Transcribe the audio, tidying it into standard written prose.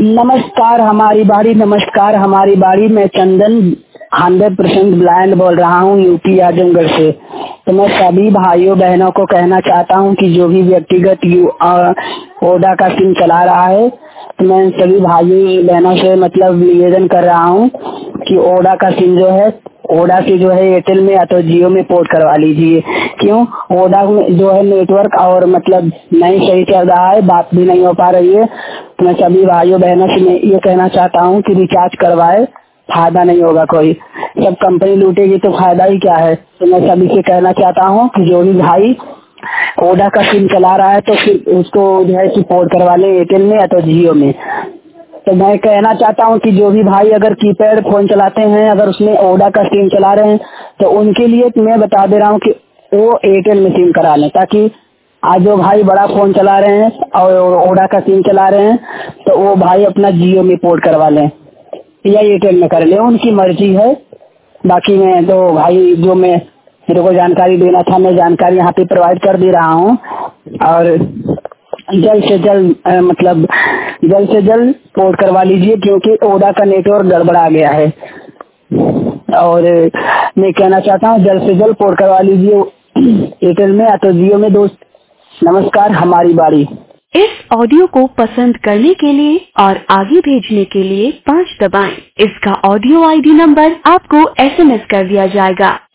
नमस्कार हमारी बाड़ी, नमस्कार हमारी बाड़ी। मैं चंदन 100% ब्लाइंड बोल रहा हूँ, यूपी आजमगढ़ से। तो मैं सभी भाइयों बहनों को कहना चाहता हूँ कि जो भी व्यक्तिगत ओडा का सिम चला रहा है, तो मैं सभी भाइयों बहनों से मतलब निवेदन कर रहा हूँ कि ओडा का सिम जो है, ओडा से जो है एयरटेल में या तो जियो में पोर्ट करवा लीजिए। क्यों? ओडा में जो है नेटवर्क और मतलब नहीं सही चल रहा है, बात भी नहीं हो पा रही है। तो मैं सभी भाइयों बहनों से मैं ये कहना चाहता हूँ कि रिचार्ज करवाए, फायदा नहीं होगा कोई। जब कंपनी लूटेगी तो फायदा ही क्या है। तो मैं सभी से कहना चाहता हूँ कि जो भी भाई ओडा का सिम चला रहा है तो फिर उसको जो है पोर्ट करवा ले एयरटेल में या तो जियो में। तो मैं कहना चाहता हूँ कि जो भी भाई अगर कीपैड फोन चलाते हैं, अगर उसमें ओडा का सिम चला रहे हैं, तो उनके लिए मैं बता दे रहा हूँ कि वो एयरटेल में सिम करा लें, ताकि आज जो भाई बड़ा फोन चला रहे हैं और ओडा का सिम चला रहे हैं, तो वो भाई अपना जियो में पोर्ट करवा लें या एयरटेल में कर ले, उनकी मर्जी है। बाकी मैं तो भाई जो मैं मेरे को जानकारी देना था, मैं जानकारी यहाँ पे प्रोवाइड कर दे रहा हूँ। और जल्द से जल्द जल्द से जल्द पोर्ट करवा लीजिए, क्योंकि ओडा का नेटवर्क गड़बड़ा गया है। और मैं कहना चाहता हूँ जल्द से जल्द पोर्ट करवा लीजिए एयरटेल में या तो जियो में। दोस्त नमस्कार हमारी बाड़ी। इस ऑडियो को पसंद करने के लिए और आगे भेजने के लिए 5 दबाएं। इसका ऑडियो आईडी नंबर आपको SMS कर दिया जाएगा।